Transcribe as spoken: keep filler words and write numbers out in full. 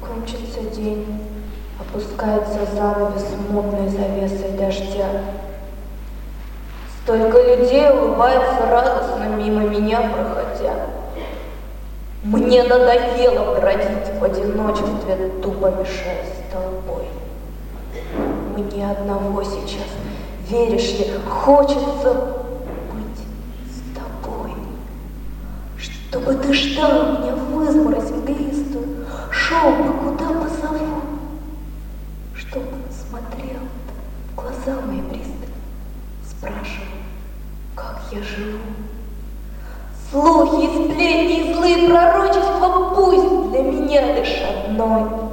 Кончится день, опускается занавес мутной завесой дождя. Столько людей улыбается радостно мимо меня проходя. Мне надоело бродить в одиночестве, тупо мешаясь с толпой. Мне одного сейчас, веришь ли, хочется быть с тобой. Чтобы ты ждал меня в изморозь мглистую, шел бы, куда позову. Чтобы смотрел в глаза мои пристально, спрашивал, как я живу. Слухи, сплетни и злые пророчества пусть для меня лишь одной